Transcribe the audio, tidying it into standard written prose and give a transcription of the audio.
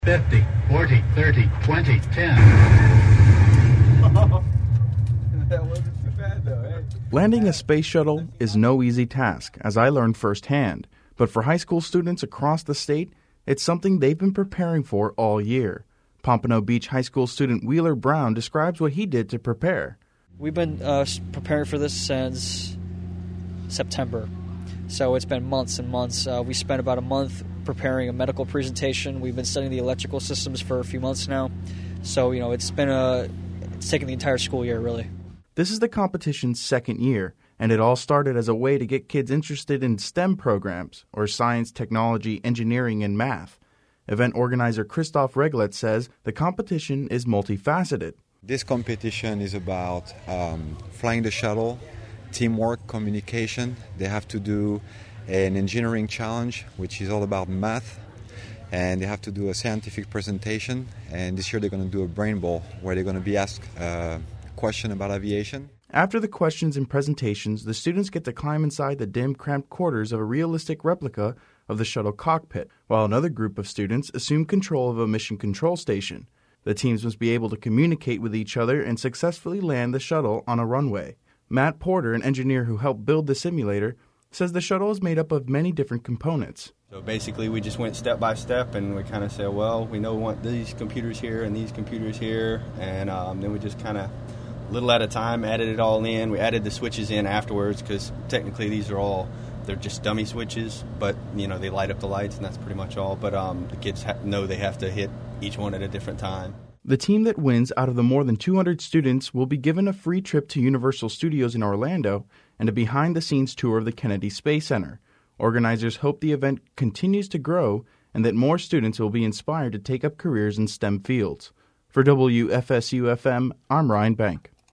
50, 40, 30, 20, 10. That wasn't too bad, though, eh? Landing a space shuttle is no easy task, as I learned firsthand. But for high school students across the state, it's something they've been preparing for all year. Pompano Beach High School student Wheeler Brown describes what he did to prepare. We've been preparing for this since September, so it's been months and months. We spent about a month preparing a medical presentation. We've been studying the electrical systems for a few months now, so it's taken the entire school year, really. This is the competition's second year, and it all started as a way to get kids interested in STEM programs, or science, technology, engineering, and math. Event organizer Christoph Reglet says the competition is multifaceted. This competition is about flying the shuttle, teamwork, communication. They have to do an engineering challenge, which is all about math, and they have to do a scientific presentation. And this year they're going to do a brain ball, where they're going to be asked a question about aviation. After the questions and presentations, the students get to climb inside the dim, cramped quarters of a realistic replica of the shuttle cockpit, while another group of students assume control of a mission control station. The teams must be able to communicate with each other and successfully land the shuttle on a runway. Matt Porter, an engineer who helped build the simulator, says the shuttle is made up of many different components. So basically we just went step by step, and we kind of said, well, we know we want these computers here and these computers here, and then we just kind of, little at a time, added it all in. We added the switches in afterwards, because technically they're just dummy switches, but they light up the lights, and that's pretty much all. But the kids know they have to hit each one at a different time. The team that wins out of the more than 200 students will be given a free trip to Universal Studios in Orlando and a behind-the-scenes tour of the Kennedy Space Center. Organizers hope the event continues to grow and that more students will be inspired to take up careers in STEM fields. For WFSU-FM, I'm Ryan Bank.